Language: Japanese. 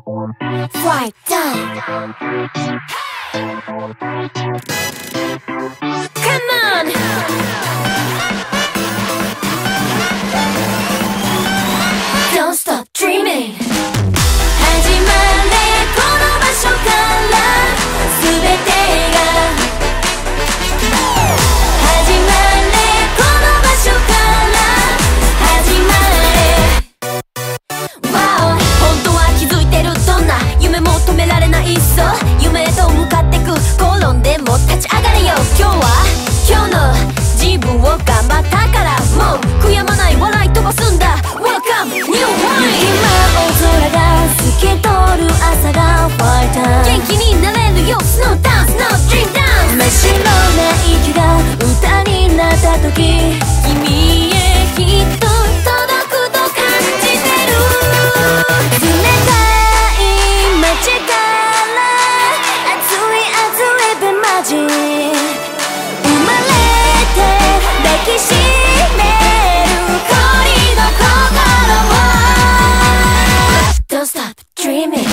Fight time. Come on. Don't stop dreaming. 始まれこの場所から全てが始まれこの場所から始まれ Wow 本当は気づいてるどんな夢も止められないそう夢へと向かってく転んでも立ち上がれよ今日の自分を頑張ったからもう悔やまない笑い飛ばすんだ Welcome New Life 今青空が透け通る朝が Fight time 元気になれるよ Snow Dance No Dream Dance 真っ白な息が歌になった時君へきっと届くと感じてる冷たい街から熱い熱いベマジ生まれて抱きしめる恋の心を Don't stop dreaming